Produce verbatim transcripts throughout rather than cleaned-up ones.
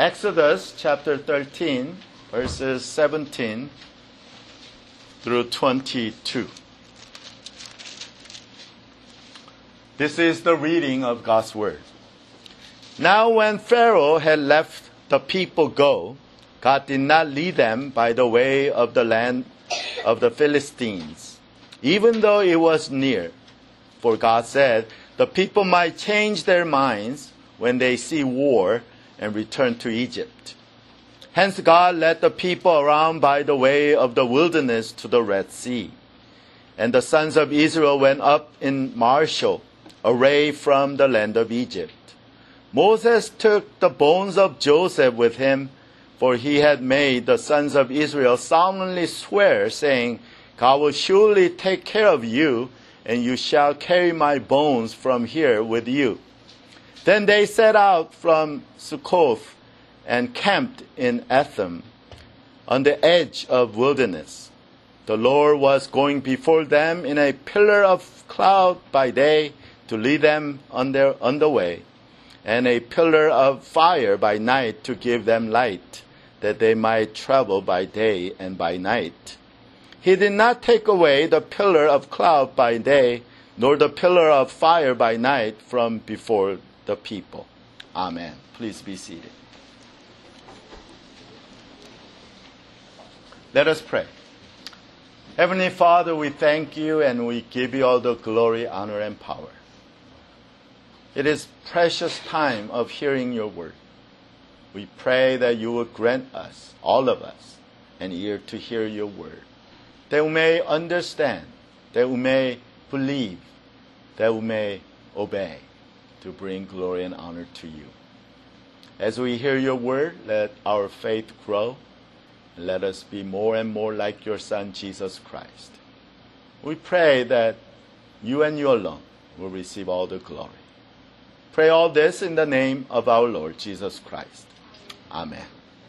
Exodus chapter thirteen, verses seventeen through twenty-two. This is the reading of God's word. Now when Pharaoh had left the people go, God did not lead them by the way of the land of the Philistines, even though it was near. For God said, the people might change their minds when they see war and return to Egypt. Hence God led the people around by the way of the wilderness to the Red Sea. And the sons of Israel went up in martial array from the land of Egypt. Moses took the bones of Joseph with him, for he had made the sons of Israel solemnly swear, saying, God will surely take care of you, and you shall carry my bones from here with you. Then they set out from Succoth and camped in Etham, on the edge of wilderness. The Lord was going before them in a pillar of cloud by day to lead them on their on the way, and a pillar of fire by night to give them light, that they might travel by day and by night. He did not take away the pillar of cloud by day, nor the pillar of fire by night from before the people. Amen. Please be seated. Let us pray. Heavenly Father, we thank you and we give you all the glory, honor, and power. It is precious time of hearing your word. We pray that you will grant us, all of us, an ear to hear your word, that we may understand, that we may believe, that we may obey, to bring glory and honor to you. As we hear your word, let our faith grow, and let us be more and more like your Son, Jesus Christ. We pray that you and you alone will receive all the glory. Pray all this in the name of our Lord Jesus Christ. Amen.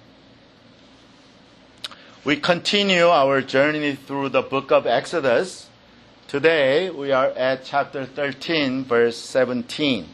We continue our journey through the book of Exodus. Today we are at chapter thirteen, verse seventeen.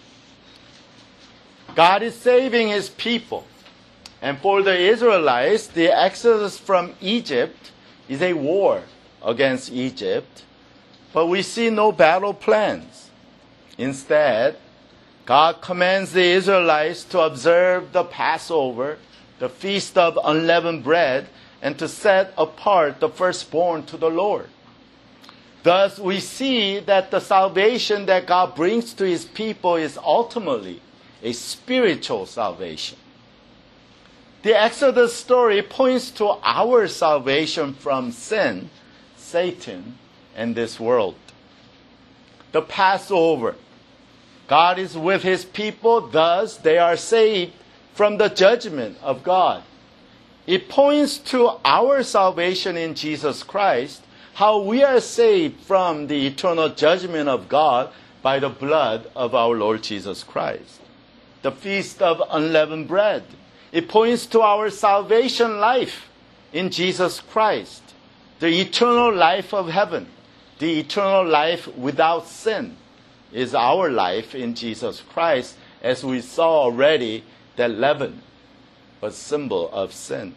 God is saving his people. And for the Israelites, the exodus from Egypt is a war against Egypt. But we see no battle plans. Instead, God commands the Israelites to observe the Passover, the Feast of Unleavened Bread, and to set apart the firstborn to the Lord. Thus, we see that the salvation that God brings to his people is ultimately a spiritual salvation. The Exodus story points to our salvation from sin, Satan, and this world. The Passover. God is with his people, thus they are saved from the judgment of God. It points to our salvation in Jesus Christ, how we are saved from the eternal judgment of God by the blood of our Lord Jesus Christ. The Feast of Unleavened Bread. It points to our salvation life in Jesus Christ, the eternal life of heaven, the eternal life without sin is our life in Jesus Christ, as we saw already that leaven was a symbol of sin.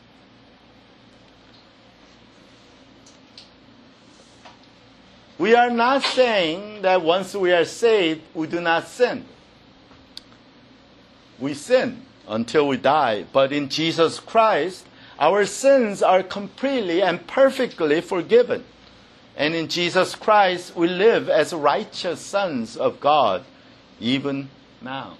We are not saying that once we are saved, we do not sin. We sin until we die. But in Jesus Christ, our sins are completely and perfectly forgiven. And in Jesus Christ, we live as righteous sons of God, even now.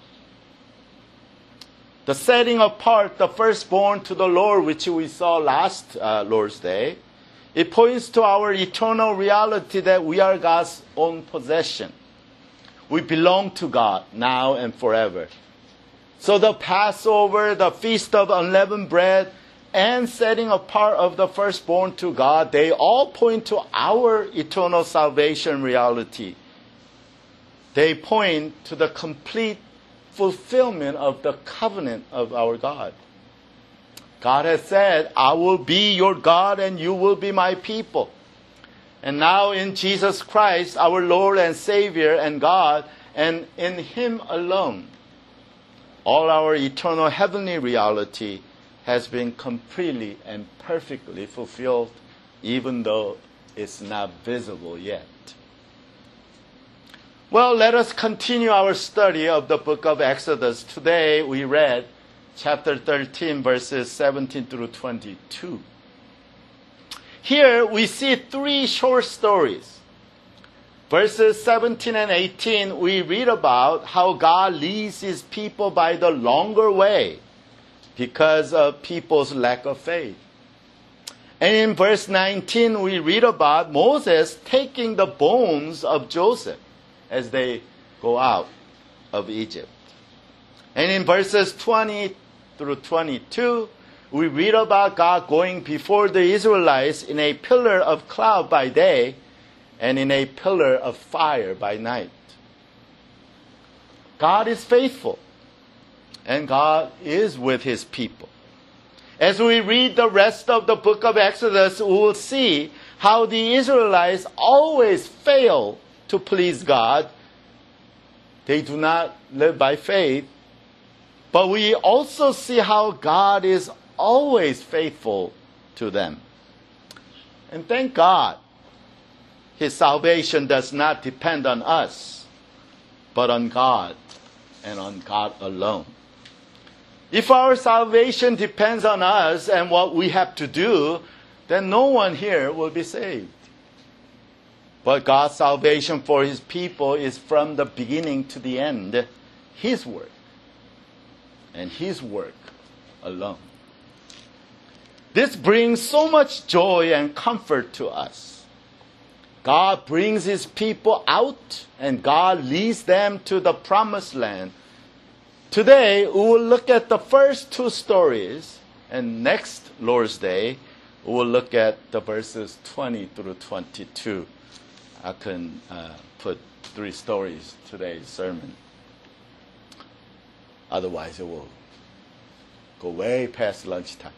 The setting apart the firstborn to the Lord, which we saw last uh, Lord's Day, it points to our eternal reality that we are God's own possession. We belong to God now and forever. So the Passover, the Feast of Unleavened Bread, and setting apart of the firstborn to God, they all point to our eternal salvation reality. They point to the complete fulfillment of the covenant of our God. God has said, I will be your God and you will be my people. And now in Jesus Christ, our Lord and Savior and God, and in him alone, all our eternal heavenly reality has been completely and perfectly fulfilled, even though it's not visible yet. Well, let us continue our study of the book of Exodus. Today we read chapter thirteen, verses seventeen through twenty-two. Here we see three short stories. Verses seventeen and eighteen, we read about how God leads his people by the longer way because of people's lack of faith. And in verse nineteen, we read about Moses taking the bones of Joseph as they go out of Egypt. And in verses twenty through twenty-two, we read about God going before the Israelites in a pillar of cloud by day and in a pillar of fire by night. God is faithful, and God is with his people. As we read the rest of the book of Exodus, we will see how the Israelites always fail to please God. They do not live by faith. But we also see how God is always faithful to them. And thank God, his salvation does not depend on us, but on God and on God alone. If our salvation depends on us and what we have to do, then no one here will be saved. But God's salvation for his people is from the beginning to the end, his work, and his work alone. This brings so much joy and comfort to us. God brings his people out, and God leads them to the promised land. Today, we will look at the first two stories, and next Lord's Day, we will look at the verses twenty through twenty-two. I can uh, put three stories today's sermon. Otherwise, it will go way past lunchtime.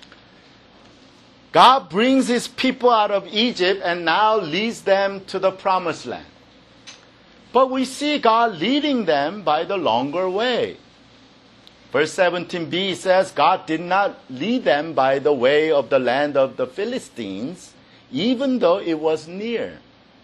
God brings his people out of Egypt and now leads them to the promised land. But we see God leading them by the longer way. Verse seventeen b says, God did not lead them by the way of the land of the Philistines, even though it was near.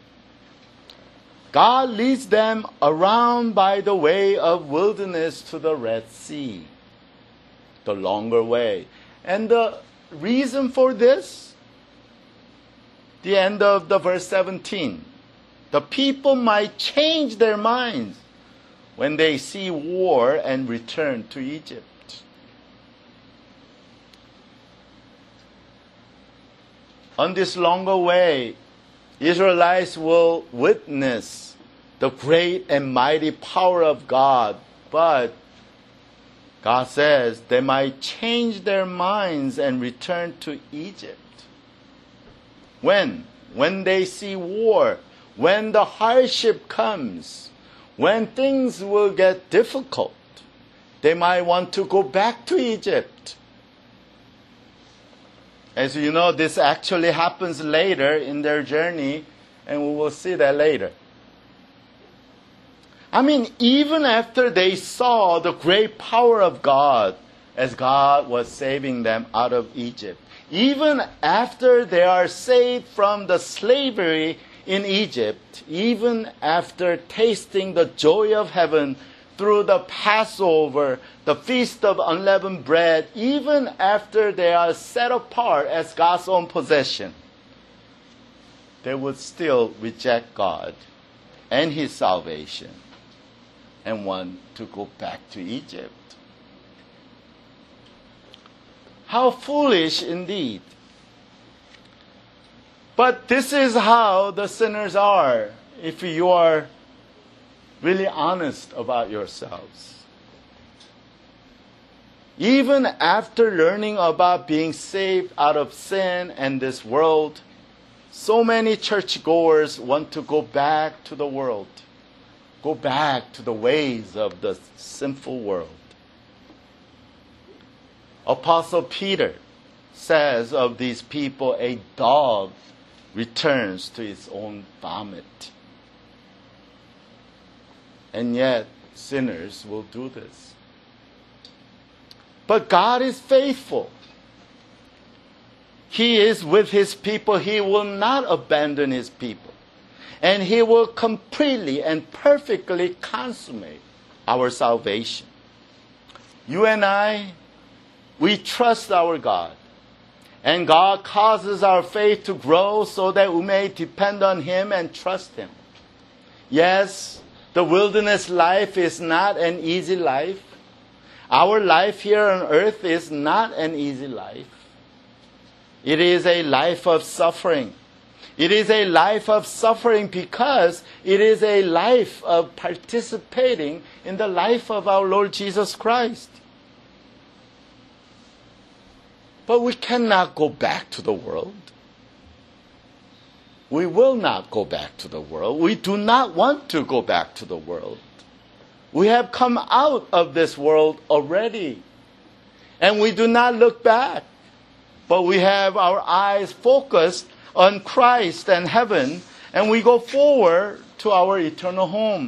God leads them around by the way of wilderness to the Red Sea, the longer way. And the reason for this, the end of the verse seventeen, the people might change their minds when they see war and return to Egypt. On this longer way, Israelites will witness the great and mighty power of God, but God says they might change their minds and return to Egypt. When? When they see war, when the hardship comes, when things will get difficult, they might want to go back to Egypt. As you know, this actually happens later in their journey, and we will see that later. I mean, even after they saw the great power of God as God was saving them out of Egypt, even after they are saved from the slavery in Egypt, even after tasting the joy of heaven through the Passover, the Feast of Unleavened Bread, even after they are set apart as God's own possession, they would still reject God and his salvation and want to go back to Egypt. How foolish indeed. But this is how the sinners are, if you are really honest about yourselves. Even after learning about being saved out of sin and this world, so many churchgoers want to go back to the world, go back to the ways of the sinful world. Apostle Peter says of these people, a dog returns to its own vomit. And yet, sinners will do this. But God is faithful. He is with his people. He will not abandon his people. And he will completely and perfectly consummate our salvation. You and I, we trust our God. And God causes our faith to grow so that we may depend on him and trust him. Yes, the wilderness life is not an easy life. Our life here on earth is not an easy life. It is a life of suffering. It is a life of suffering because it is a life of participating in the life of our Lord Jesus Christ. But we cannot go back to the world. We will not go back to the world. We do not want to go back to the world. We have come out of this world already. And we do not look back. But we have our eyes focused on Christ and heaven. And we go forward to our eternal home.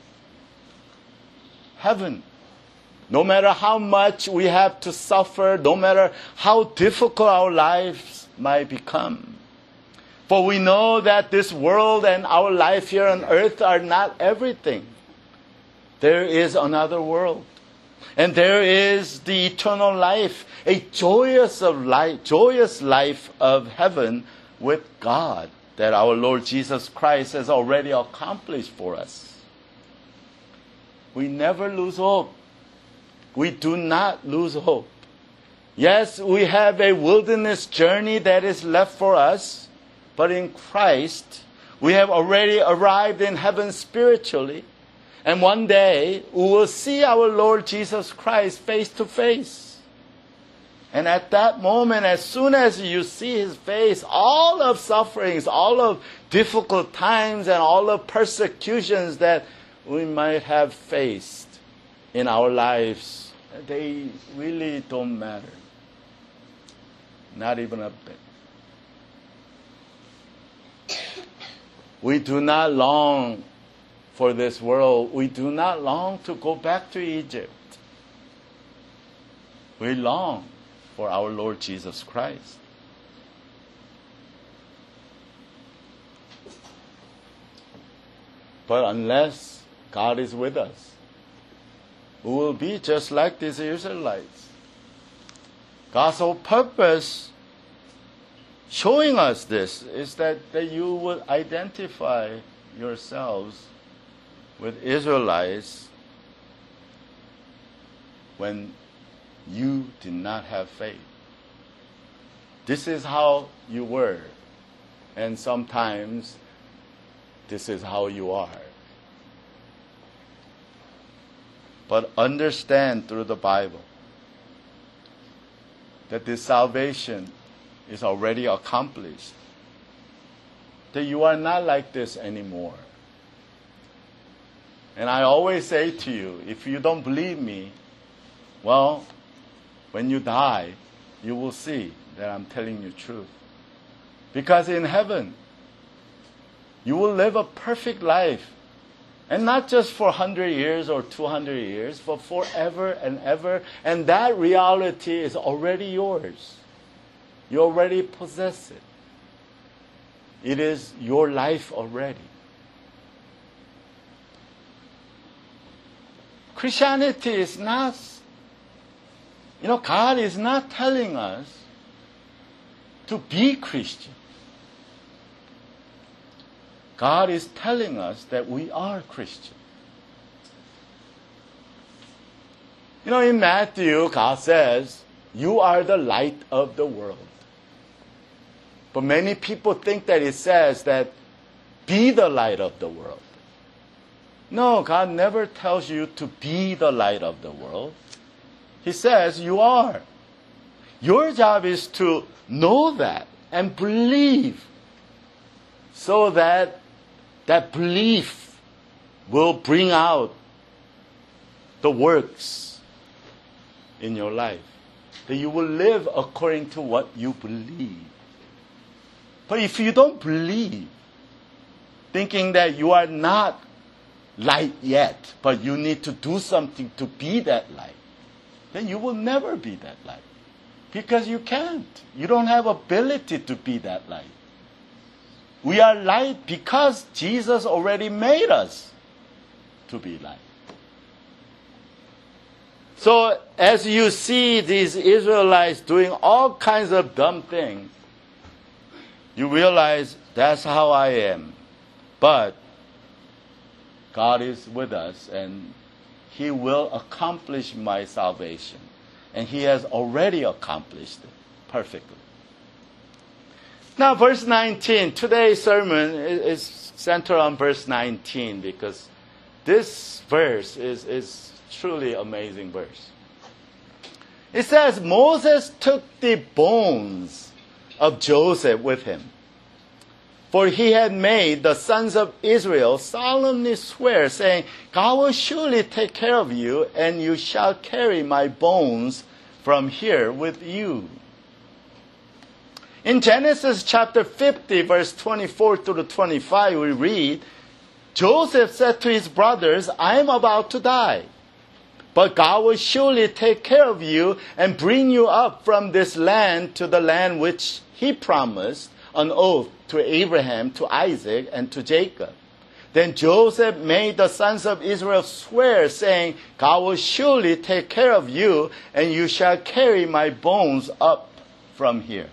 Heaven. No matter how much we have to suffer, no matter how difficult our lives might become. For we know that this world and our life here on earth are not everything. There is another world. And there is the eternal life, a joyous of life, joyous life of heaven with God that our Lord Jesus Christ has already accomplished for us. We never lose hope. We do not lose hope. Yes, we have a wilderness journey that is left for us, but in Christ, we have already arrived in heaven spiritually, and one day we will see our Lord Jesus Christ face to face. And at that moment, as soon as you see his face, all of sufferings, all of difficult times, and all of persecutions that we might have faced in our lives, they really don't matter. Not even a bit. We do not long for this world. We do not long to go back to Egypt. We long for our Lord Jesus Christ. But unless God is with us, we will be just like these Israelites. God's whole purpose showing us this is that, that you will identify yourselves with Israelites when you did not have faith. This is how you were, and sometimes this is how you are. But understand through the Bible that this salvation is already accomplished. That you are not like this anymore. And I always say to you, if you don't believe me, well, when you die, you will see that I'm telling you truth. Because in heaven, you will live a perfect life. And not just for one hundred years or two hundred years, but forever and ever. And that reality is already yours. You already possess it. It is your life already. Christianity is not, you know, God is not telling us to be Christian. God is telling us that we are Christian. You know, in Matthew, God says, you are the light of the world. But many people think that it says that be the light of the world. No, God never tells you to be the light of the world. He says you are. Your job is to know that and believe so that that belief will bring out the works in your life. That you will live according to what you believe. But if you don't believe, thinking that you are not light yet, but you need to do something to be that light, then you will never be that light. Because you can't. You don't have ability to be that light. We are light because Jesus already made us to be light. So as you see these Israelites doing all kinds of dumb things, you realize that's how I am. But God is with us and He will accomplish my salvation. And He has already accomplished it perfectly. Now verse nineteen, today's sermon is centered on verse nineteen because this verse is, is truly amazing verse. It says, Moses took the bones of Joseph with him, for he had made the sons of Israel solemnly swear, saying, God will surely take care of you, and you shall carry my bones from here with you. In Genesis chapter fifty, verse twenty-four to twenty-five, we read, Joseph said to his brothers, I am about to die, but God will surely take care of you and bring you up from this land to the land which He promised on oath to Abraham, to Isaac, and to Jacob. Then Joseph made the sons of Israel swear, saying, God will surely take care of you, and you shall carry my bones up from here.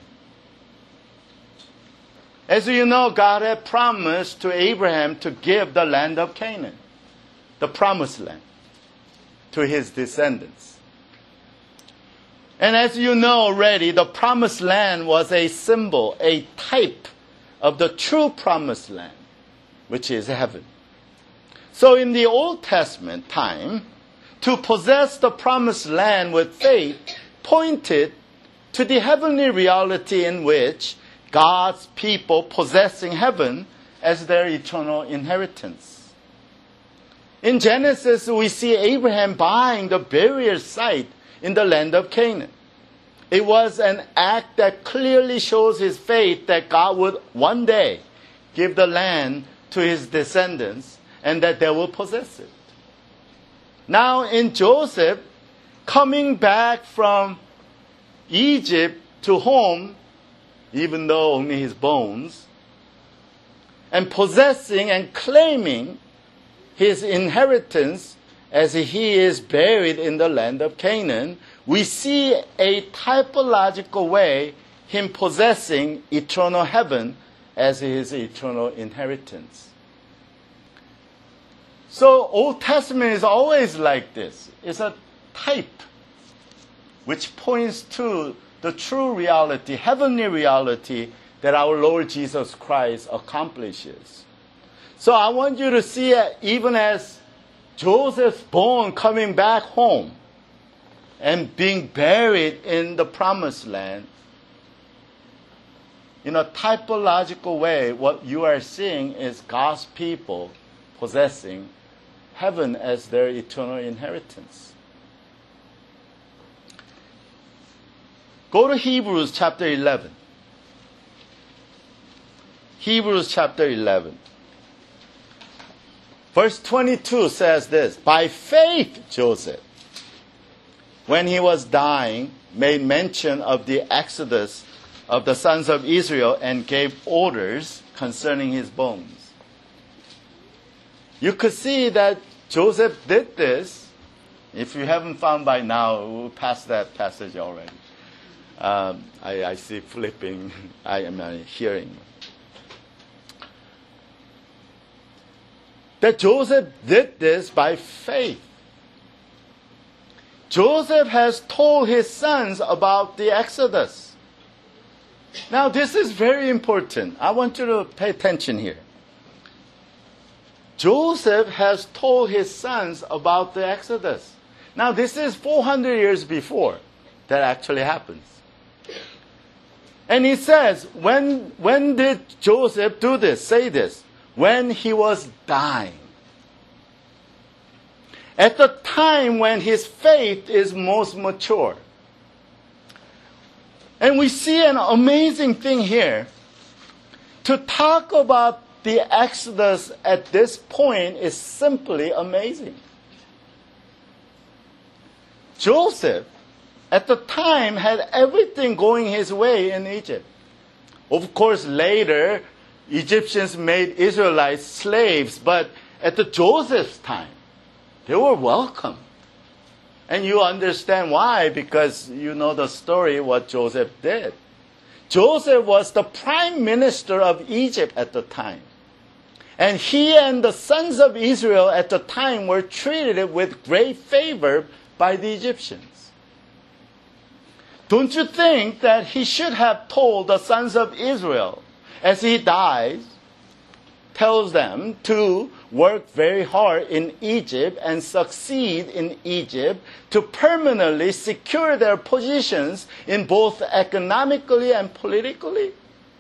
As you know, God had promised to Abraham to give the land of Canaan, the promised land, to his descendants. And as you know already, the promised land was a symbol, a type of the true promised land, which is heaven. So in the Old Testament time, to possess the promised land with faith pointed to the heavenly reality in which God's people possessing heaven as their eternal inheritance. In Genesis, we see Abraham buying the burial site in the land of Canaan. It was an act that clearly shows his faith that God would one day give the land to his descendants and that they will possess it. Now in Joseph, coming back from Egypt to home, even though only his bones, and possessing and claiming his inheritance as he is buried in the land of Canaan, we see a typological way him possessing eternal heaven as his eternal inheritance. So Old Testament is always like this. It's a type which points to the true reality, heavenly reality that our Lord Jesus Christ accomplishes. So I want you to see it even as Joseph's bone coming back home and being buried in the promised land. In a typological way, what you are seeing is God's people possessing heaven as their eternal inheritance. Go to Hebrews chapter eleven. Hebrews chapter eleven. Verse twenty-two says this, by faith Joseph, when he was dying, made mention of the exodus of the sons of Israel and gave orders concerning his bones. You could see that Joseph did this. If you haven't found by now, we'll pass that passage already. Um, I, I see flipping, I am uh, hearing. That Joseph did this by faith. Joseph has told his sons about the Exodus. Now this is very important. I want you to pay attention here. Joseph has told his sons about the Exodus. Now this is four hundred years before that actually happens. And he says, when, when did Joseph do this, say this? When he was dying. At the time when his faith is most mature. And we see an amazing thing here. To talk about the Exodus at this point is simply amazing. Joseph at the time, had everything going his way in Egypt. Of course, later, Egyptians made Israelites slaves, but at the Joseph's time, they were welcome. And you understand why, because you know the story, what Joseph did. Joseph was the prime minister of Egypt at the time. And he and the sons of Israel at the time were treated with great favor by the Egyptians. Don't you think that he should have told the sons of Israel, as he dies, tells them to work very hard in Egypt and succeed in Egypt to permanently secure their positions in both economically and politically?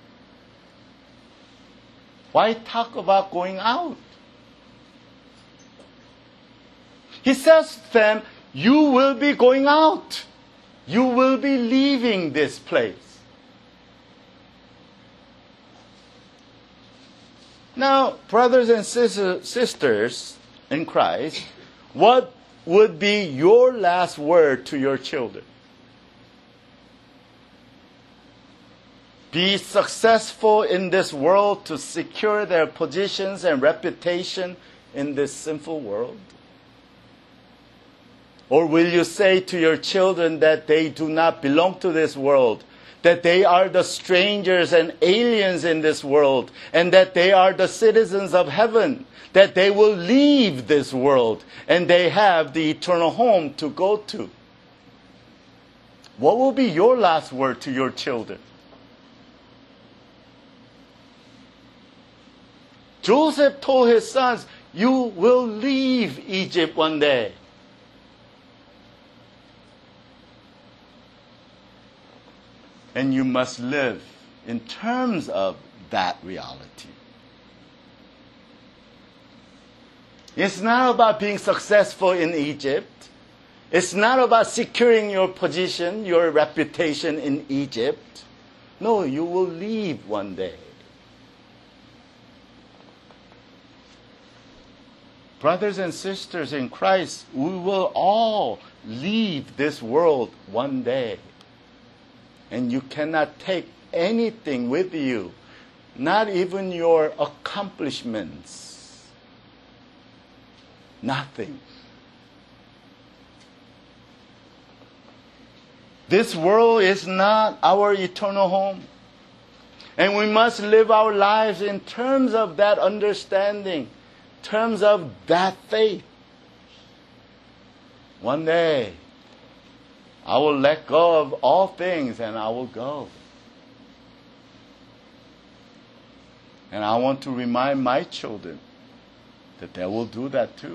Why talk about going out? He says to them, you will be going out. You will be leaving this place. Now, brothers and sisters in Christ, what would be your last word to your children? Be successful in this world to secure their positions and reputation in this sinful world? Or will you say to your children that they do not belong to this world, that they are the strangers and aliens in this world, and that they are the citizens of heaven, that they will leave this world, and they have the eternal home to go to? What will be your last word to your children? Joseph told his sons, you will leave Egypt one day. And you must live in terms of that reality. It's not about being successful in Egypt. It's not about securing your position, your reputation in Egypt. No, you will leave one day. Brothers and sisters in Christ, we will all leave this world one day. And you cannot take anything with you, not even your accomplishments. Nothing. This world is not our eternal home. And we must live our lives in terms of that understanding, terms of that faith. One day, I will let go of all things and I will go. And I want to remind my children that they will do that too.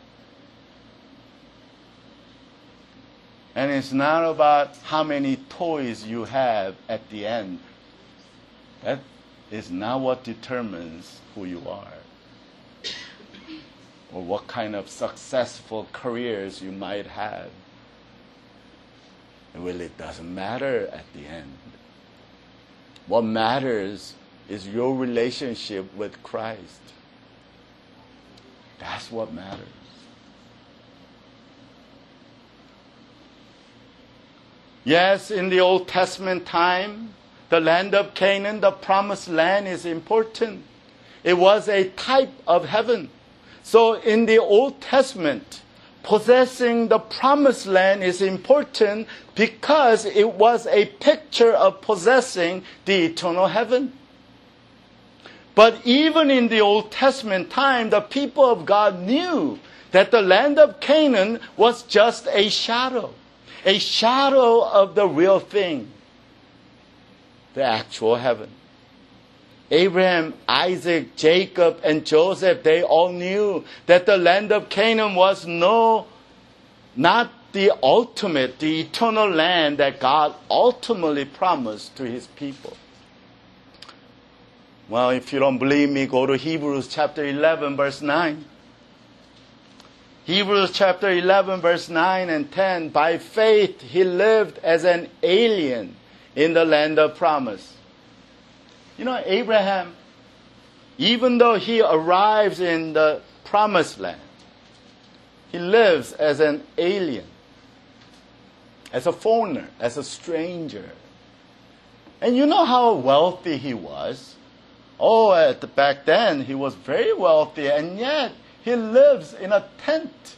And it's not about how many toys you have at the end. That is not what determines who you are, or what kind of successful careers you might have. It really doesn't matter at the end. What matters is your relationship with Christ. That's what matters. Yes, in the Old Testament time, the land of Canaan, the promised land, is important. It was a type of heaven. So in the Old Testament, possessing the promised land is important because it was a picture of possessing the eternal heaven. But even in the Old Testament time, the people of God knew that the land of Canaan was just a shadow, a shadow of the real thing, the actual heaven. Abraham, Isaac, Jacob, and Joseph, they all knew that the land of Canaan was no, not the ultimate, the eternal land that God ultimately promised to his people. Well, if you don't believe me, go to Hebrews chapter eleven, verse nine. Hebrews chapter eleven, verse nine and ten. By faith, he lived as an alien in the land of promise. You know, Abraham, even though he arrives in the promised land, he lives as an alien. as a foreigner, as a stranger. And you know how wealthy he was. Oh, at the, back then he was very wealthy, and yet he lives in a tent.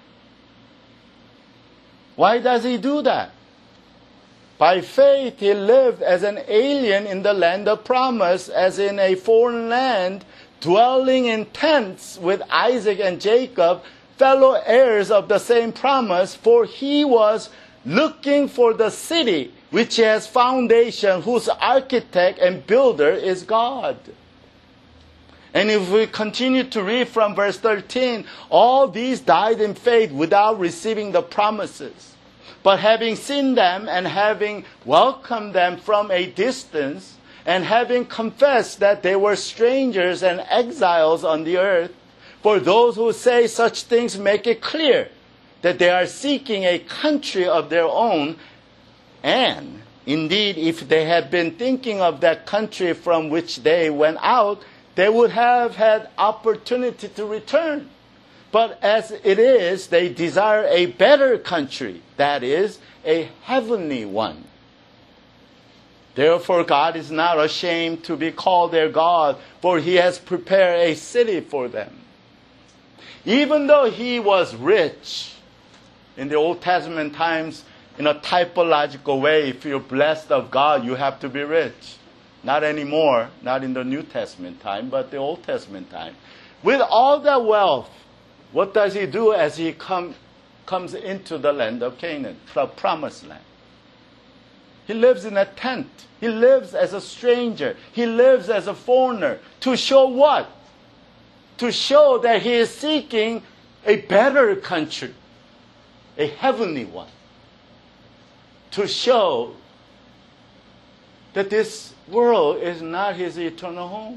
Why does he do that? By faith, he lived as an alien in the land of promise, as in a foreign land, dwelling in tents with Isaac and Jacob, fellow heirs of the same promise, for he was looking for the city which has foundation, whose architect and builder is God. And if we continue to read from verse thirteen, all these died in faith without receiving the promises. But having seen them and having welcomed them from a distance, and having confessed that they were strangers and exiles on the earth, for those who say such things make it clear that they are seeking a country of their own. And indeed, if they had been thinking of that country from which they went out, they would have had opportunity to return. But as it is, they desire a better country, that is, a heavenly one. Therefore, God is not ashamed to be called their God, for he has prepared a city for them. Even though he was rich, in the Old Testament times, in a typological way, if you're blessed of God, you have to be rich. Not anymore, not in the New Testament time, but the Old Testament time. With all that wealth, what does he do as he come, comes into the land of Canaan, the promised land? He lives in a tent. He lives as a stranger. He lives as a foreigner. To show what? To show that he is seeking a better country, a heavenly one. To show that this world is not his eternal home.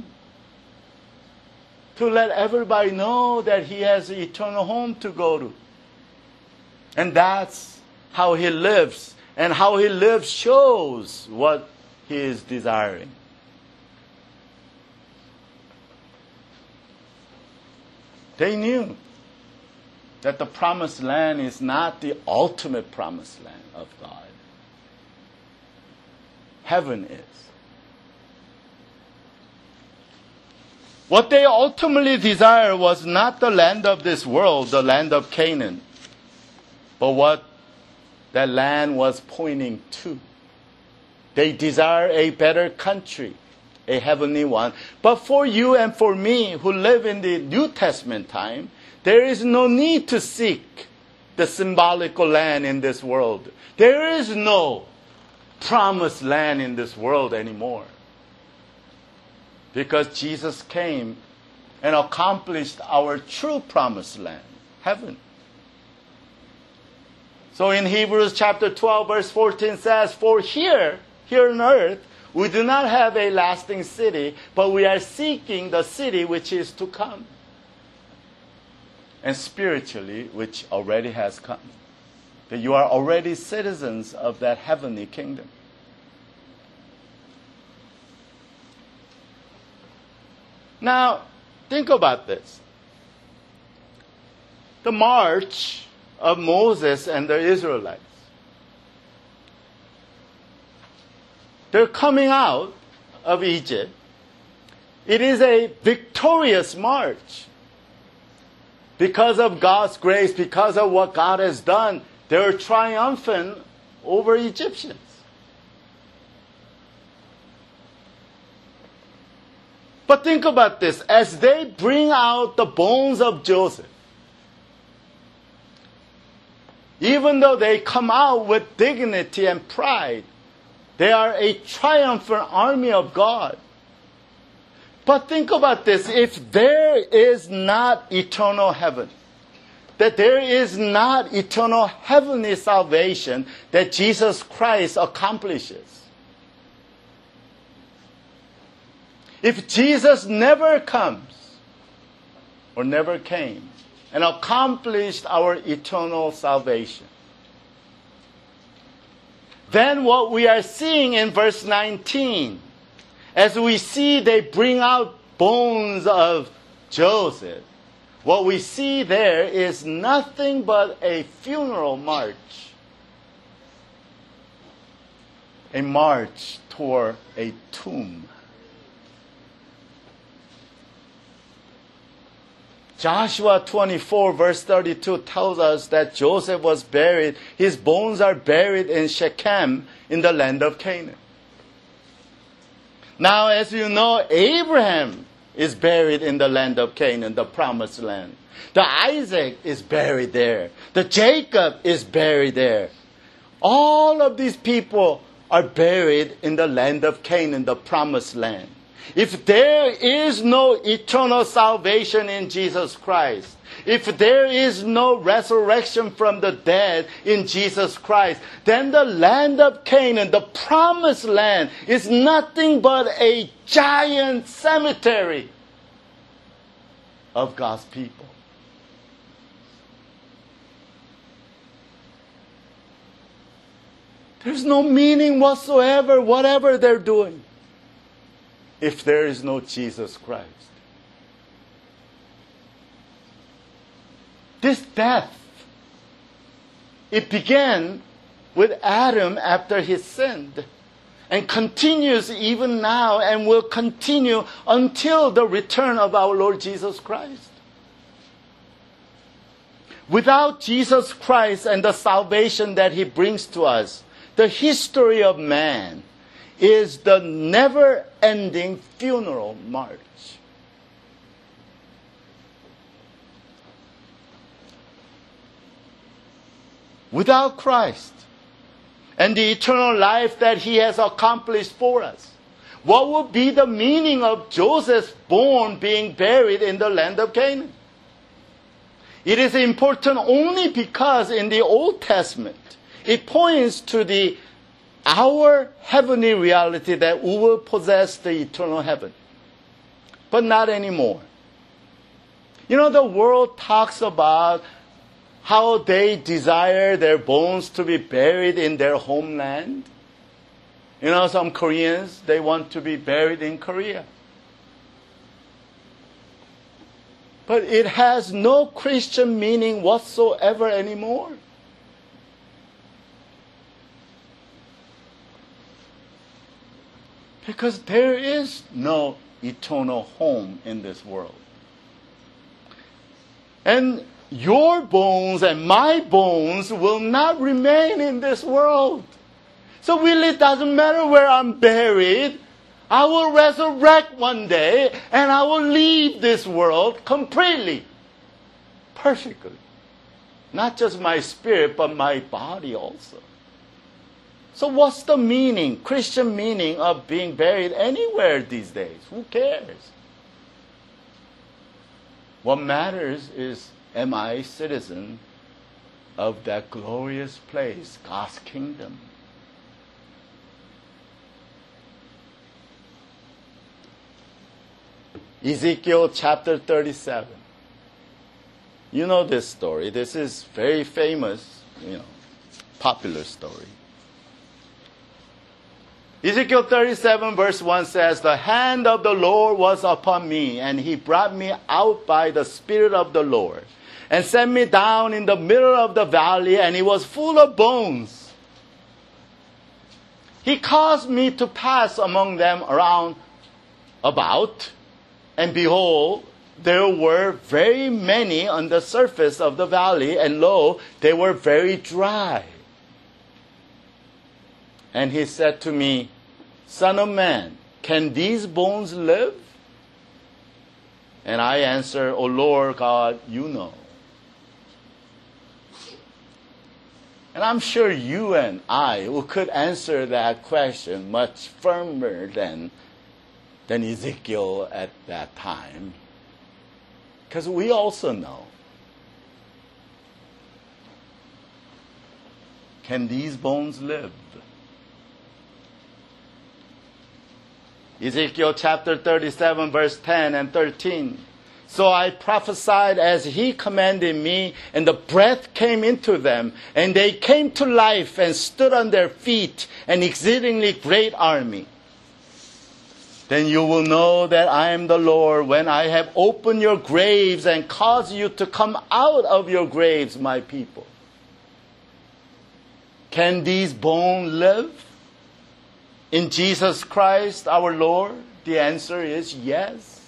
To let everybody know that he has an eternal home to go to. And that's how he lives. And how he lives shows what he is desiring. They knew that the promised land is not the ultimate promised land of God. Heaven is. What they ultimately desired was not the land of this world, the land of Canaan, but what that land was pointing to. They desire a better country, a heavenly one. But for you and for me who live in the New Testament time, there is no need to seek the symbolical land in this world. There is no promised land in this world anymore. Because Jesus came and accomplished our true promised land, heaven. So in Hebrews chapter twelve, verse fourteen says, for here, here on earth, we do not have a lasting city, but we are seeking the city which is to come. And spiritually, which already has come. That you are already citizens of that heavenly kingdom. Now, think about this. The march of Moses and the Israelites. They're coming out of Egypt. It is a victorious march. Because of God's grace, because of what God has done, they're triumphant over Egyptians. But think about this. As they bring out the bones of Joseph, even though they come out with dignity and pride, they are a triumphant army of God. But think about this. If there is not eternal heaven, that there is not eternal heavenly salvation that Jesus Christ accomplishes, if Jesus never comes or never came and accomplished our eternal salvation, then what we are seeing in verse nineteen, as we see they bring out bones of Joseph, what we see there is nothing but a funeral march. a march toward a tomb. Joshua twenty-four verse thirty-two tells us that Joseph was buried. His bones are buried in Shechem in the land of Canaan. Now, as you know, Abraham is buried in the land of Canaan, the promised land. The Isaac is buried there. The Jacob is buried there. All of these people are buried in the land of Canaan, the promised land. If there is no eternal salvation in Jesus Christ, if there is no resurrection from the dead in Jesus Christ, then the land of Canaan, the promised land, is nothing but a giant cemetery of God's people. There's no meaning whatsoever, whatever they're doing, if there is no Jesus Christ. This death, it began with Adam after he sinned, and continues even now and will continue until the return of our Lord Jesus Christ. Without Jesus Christ and the salvation that he brings to us, the history of man is the never-ending funeral march. Without Christ and the eternal life that he has accomplished for us, what would be the meaning of Joseph's bone being buried in the land of Canaan? It is important only because in the Old Testament, it points to the our heavenly reality that we will possess the eternal heaven. But not anymore. You know, the world talks about how they desire their bones to be buried in their homeland. You know, some Koreans, they want to be buried in Korea. But it has no Christian meaning whatsoever anymore. Because there is no eternal home in this world. And your bones and my bones will not remain in this world. So really it doesn't matter where I'm buried. I will resurrect one day and I will leave this world completely, perfectly. Not just my spirit, but my body also. So what's the meaning, Christian meaning of being buried anywhere these days? Who cares? What matters is, am I a citizen of that glorious place, God's kingdom? Ezekiel chapter thirty-seven. You know this story. This is very famous, you know, popular story. Ezekiel thirty-seven verse one says, "The hand of the Lord was upon me, and he brought me out by the Spirit of the Lord, and set me down in the middle of the valley, and it was full of bones. He caused me to pass among them around about, and behold, there were very many on the surface of the valley, and lo, they were very dry. And he said to me, Son of man, can these bones live? And I answered, O Lord God, you know." And I'm sure you and I could answer that question much firmer than, than Ezekiel at that time. Because we also know. Can these bones live? Ezekiel chapter thirty-seven, verse ten and thirteen. "So I prophesied as he commanded me, and the breath came into them, and they came to life and stood on their feet, an exceedingly great army. Then you will know that I am the Lord when I have opened your graves and caused you to come out of your graves, my people. Can these bones live?" in Jesus Christ our Lord? The answer is yes.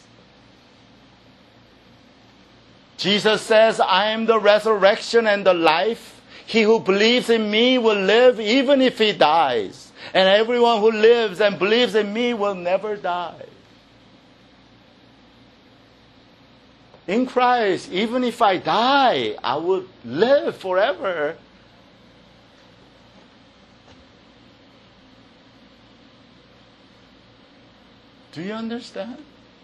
Jesus says, I am the resurrection and the life. He who believes in me will live even if he dies. And everyone who lives and believes in me will never die. In Christ, even if I die, I will live forever. Do you understand?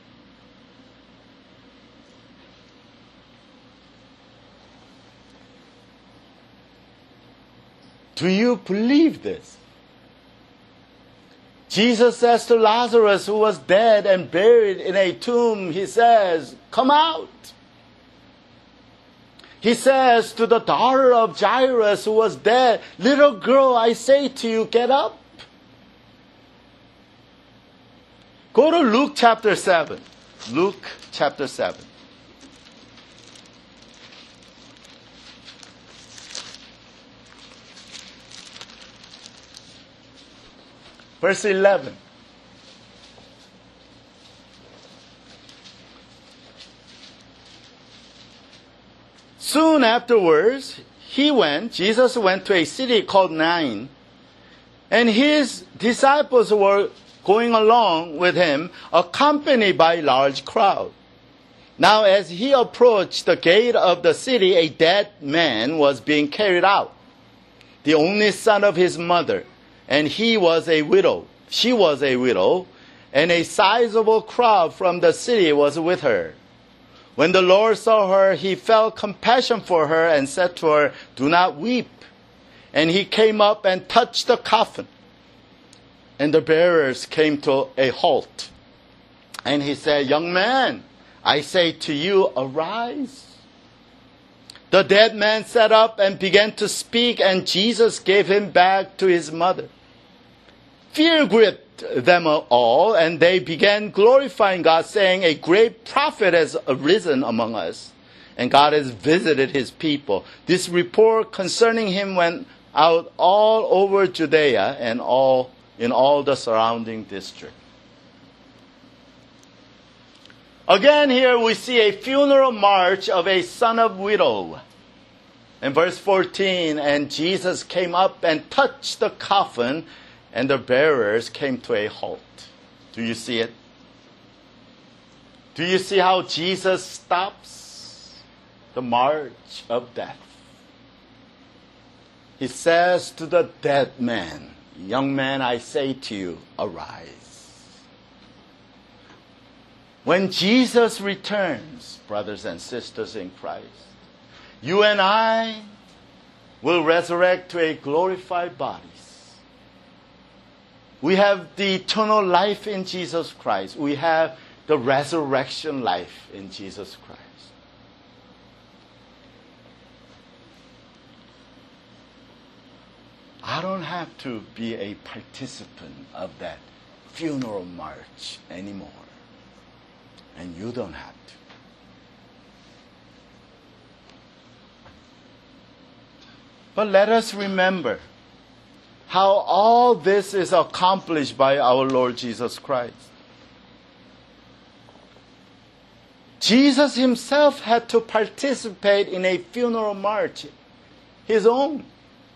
Do you believe this? Jesus says to Lazarus, who was dead and buried in a tomb, he says, come out. He says to the daughter of Jairus, who was dead, little girl, I say to you, get up. Go to Luke chapter seven. Luke chapter seven. Verse eleven. Soon afterwards, he went, Jesus went to a city called Nain, and his disciples were going along with him, accompanied by a large crowd. Now as he approached the gate of the city, a dead man was being carried out, the only son of his mother, and he was a widow. She was a widow, and a sizable crowd from the city was with her. When the Lord saw her, he felt compassion for her and said to her, do not weep. And he came up and touched the coffin. And the bearers came to a halt. And he said, young man, I say to you, arise. The dead man sat up and began to speak, and Jesus gave him back to his mother. Fear gripped them all, and they began glorifying God, saying, a great prophet has arisen among us, and God has visited his people. This report concerning him went out all over Judea and all in all the surrounding district. Again, here we see a funeral march of a son of widow. In verse fourteen, and Jesus came up and touched the coffin, and the bearers came to a halt. Do you see it? Do you see how Jesus stops the march of death? He says to the dead man, young man, I say to you, arise. When Jesus returns, brothers and sisters in Christ, you and I will resurrect to a glorified bodies. We have the eternal life in Jesus Christ. We have the resurrection life in Jesus Christ. I don't have to be a participant of that funeral march anymore. And you don't have to. But let us remember how all this is accomplished by our Lord Jesus Christ. Jesus himself had to participate in a funeral march, his own.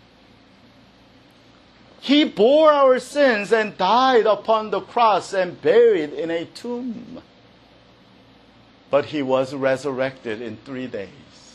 He bore our sins and died upon the cross and buried in a tomb. But he was resurrected in three days.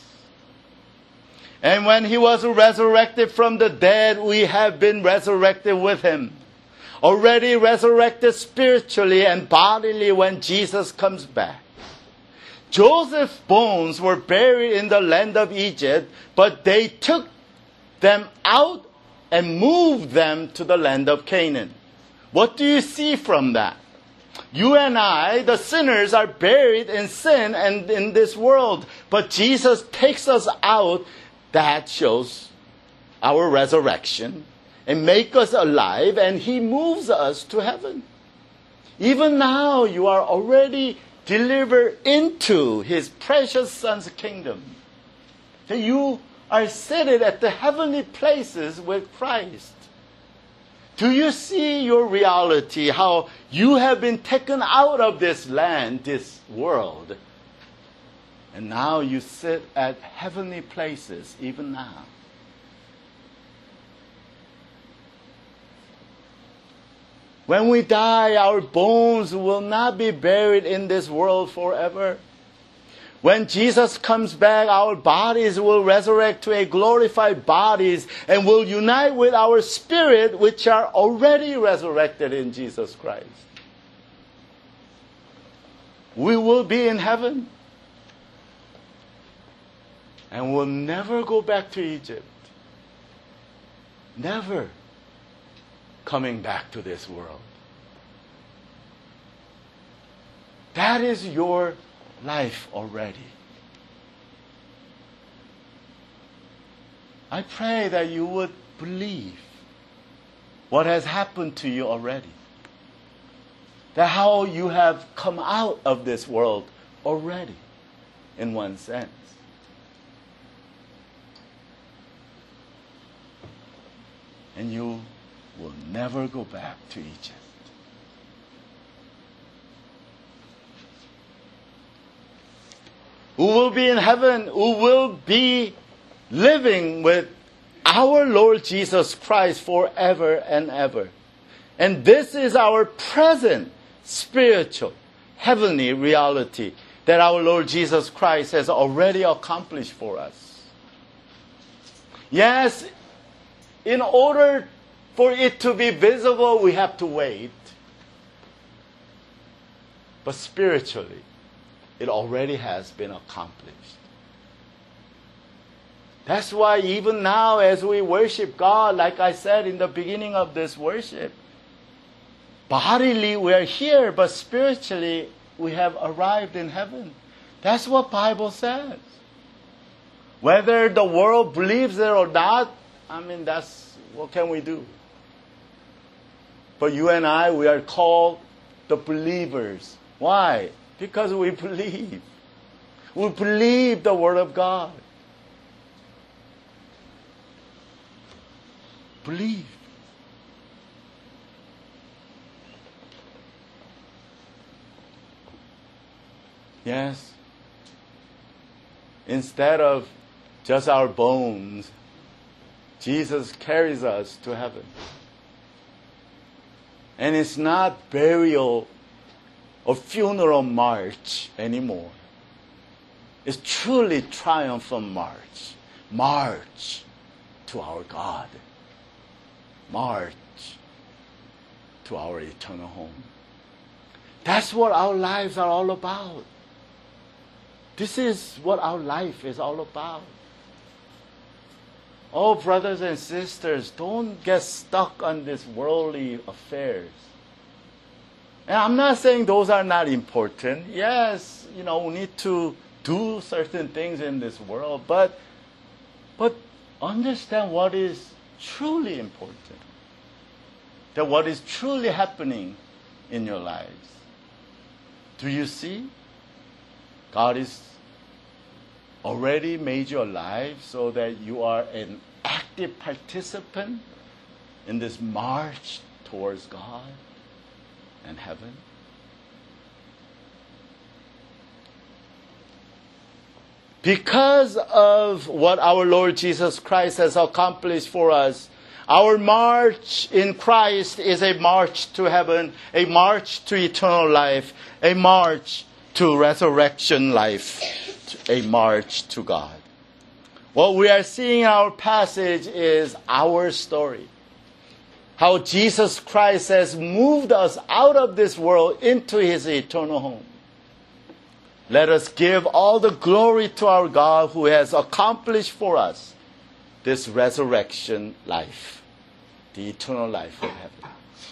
And when he was resurrected from the dead, we have been resurrected with him. Already resurrected spiritually and bodily when Jesus comes back. Joseph's bones were buried in the land of Egypt, but they took them out and moved them to the land of Canaan. What do you see from that? You and I, the sinners, are buried in sin and in this world, but Jesus takes us out. That shows our resurrection and make us alive, and he moves us to heaven. Even now, you are already delivered into his precious Son's kingdom. So you are seated at the heavenly places with Christ. Do you see your reality, how you have been taken out of this land, this world, and now you sit at heavenly places even now? When we die, our bones will not be buried in this world forever. When Jesus comes back, our bodies will resurrect to a glorified bodies and will unite with our spirit, which are already resurrected in Jesus Christ. We will be in heaven. And we'll never go back to Egypt. Never coming back to this world. That is your life already. I pray that you would believe what has happened to you already. That how you have come out of this world already, in one sense. And you will never go back to Egypt. Who will be in heaven, who will be living with our Lord Jesus Christ forever and ever. And this is our present spiritual, heavenly reality that our Lord Jesus Christ has already accomplished for us. Yes, in order for it to be visible, we have to wait. But spiritually, it already has been accomplished. That's why even now as we worship God, like I said in the beginning of this worship, bodily we are here, but spiritually we have arrived in heaven. That's what the Bible says. Whether the world believes it or not, I mean, that's, what can we do? But you and I, we are called the believers. Why? Because we believe. We believe the Word of God. Believe. Yes. Instead of just our bones, Jesus carries us to heaven. And it's not burial or funeral march anymore. It's truly triumphant march. March to our God. March to our eternal home. That's what our lives are all about. This is what our life is all about. Oh, brothers and sisters, don't get stuck on these worldly affairs. And I'm not saying those are not important. Yes, you know, we need to do certain things in this world, but but understand what is truly important. That what is truly happening in your lives. Do you see? God is already made your life so that you are an active participant in this march towards God and heaven. Because of what our Lord Jesus Christ has accomplished for us, our march in Christ is a march to heaven, a march to eternal life, a march to resurrection life, a march to God. What we are seeing in our passage is our story. How Jesus Christ has moved us out of this world into His eternal home. Let us give all the glory to our God who has accomplished for us this resurrection life, the eternal life of heaven.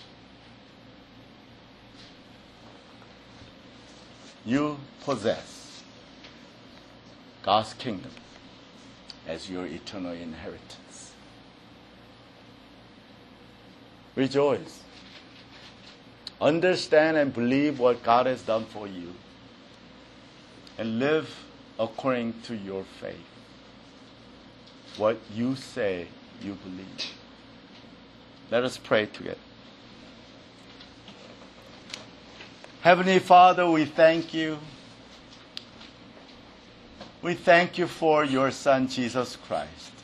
You possess God's kingdom as your eternal inheritance. Rejoice. Understand and believe what God has done for you. And live according to your faith. What you say you believe. Let us pray together. Heavenly Father, we thank you. We thank you for your Son, Jesus Christ.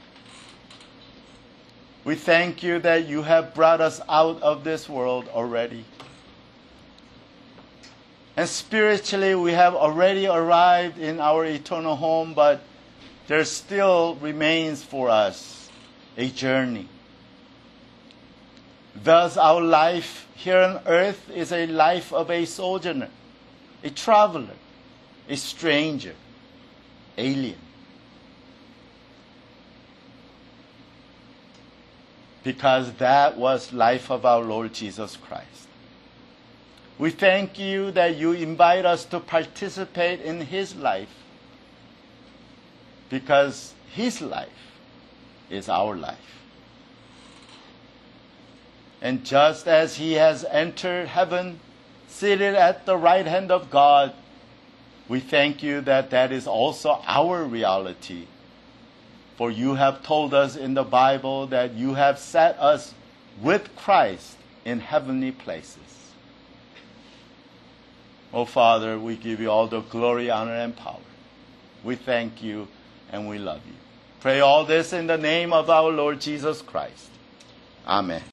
We thank you that you have brought us out of this world already. And spiritually, we have already arrived in our eternal home, but there still remains for us a journey. Thus, our life here on earth is a life of a sojourner, a traveler, a stranger, alien. Because that was life of our Lord Jesus Christ. We thank you that you invite us to participate in his life, because his life is our life. And just as he has entered heaven, seated at the right hand of God, we thank you that that is also our reality. For you have told us in the Bible that you have set us with Christ in heavenly places. Oh, Father, we give you all the glory, honor, and power. We thank you and we love you. Pray all this in the name of our Lord Jesus Christ. Amen.